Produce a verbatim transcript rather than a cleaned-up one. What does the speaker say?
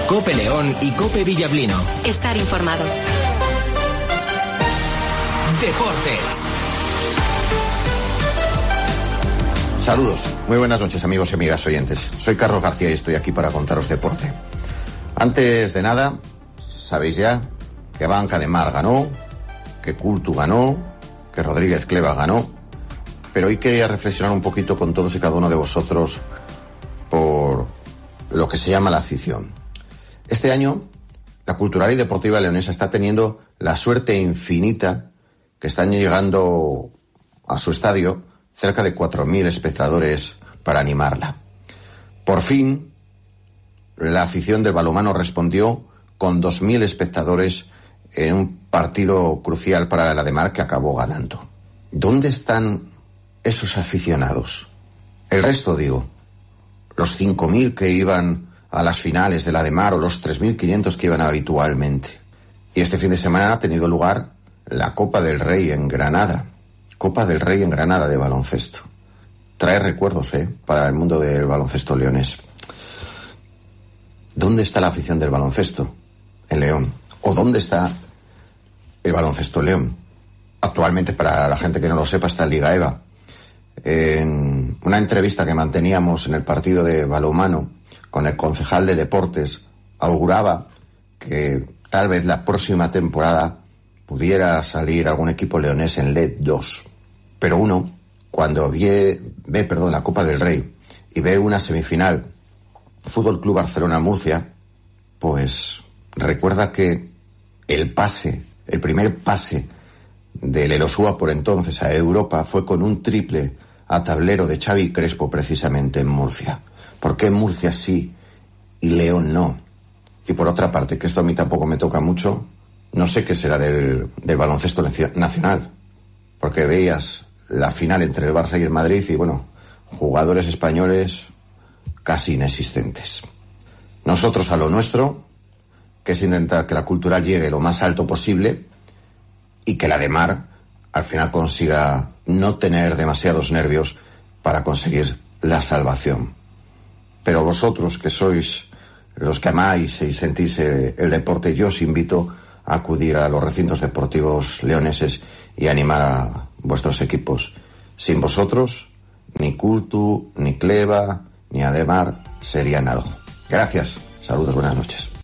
COPE León y COPE Villablino. Estar informado. Deportes. Saludos, muy buenas noches amigos y amigas oyentes. Soy Carlos García y estoy aquí para contaros deporte. Antes de nada, sabéis ya que Banca de Mar ganó, que Cultu ganó, que Rodríguez Cleva ganó, pero hoy quería reflexionar un poquito con todos y cada uno de vosotros por lo que se llama la afición. Este año, la Cultural y Deportiva Leonesa está teniendo la suerte infinita que están llegando a su estadio cerca de cuatro mil espectadores para animarla. Por fin, la afición del balonmano respondió con dos mil espectadores en un partido crucial para la de Mar que acabó ganando. ¿Dónde están esos aficionados? El resto, digo, los cinco mil que iban a las finales de la de Mar o los tres mil quinientos que iban habitualmente. Y este fin de semana ha tenido lugar la Copa del Rey en Granada. Copa del Rey en Granada de baloncesto. Trae recuerdos, ¿eh? Para el mundo del baloncesto leonés. ¿Dónde está la afición del baloncesto en León? ¿O dónde está el baloncesto León? Actualmente, para la gente que no lo sepa, está en Liga E V A. En una entrevista que manteníamos en el partido de balonmano con el concejal de deportes, auguraba que tal vez la próxima temporada pudiera salir algún equipo leonés en L E D dos. Pero uno, cuando ve, ve perdón, la Copa del Rey y ve una semifinal Fútbol Club Barcelona-Murcia, pues recuerda que el pase, el primer pase del Elosúa por entonces a Europa fue con un triple a tablero de Xavi Crespo precisamente en Murcia. ¿Por qué Murcia sí y León no? Y por otra parte, que esto a mí tampoco me toca mucho, no sé qué será del, del baloncesto nacional, porque veías la final entre el Barça y el Madrid y, bueno, jugadores españoles casi inexistentes. Nosotros a lo nuestro, que es intentar que la Cultural llegue lo más alto posible y que la de Mar al final consiga no tener demasiados nervios para conseguir la salvación. Pero vosotros, que sois los que amáis y sentís el deporte, yo os invito a acudir a los recintos deportivos leoneses y animar a vuestros equipos. Sin vosotros, ni Cultu, ni Cleva, ni Ademar serían algo. Gracias, saludos, buenas noches.